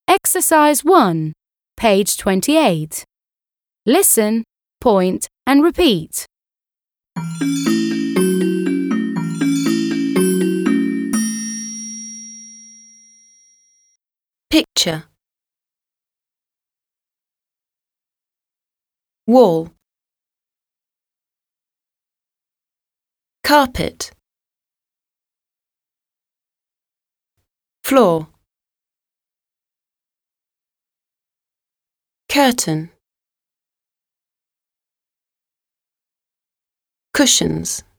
Exercise 1, page 28. Listen, point and repeat. Picture. Wall. Carpet. Floor. Curtain. Cushions.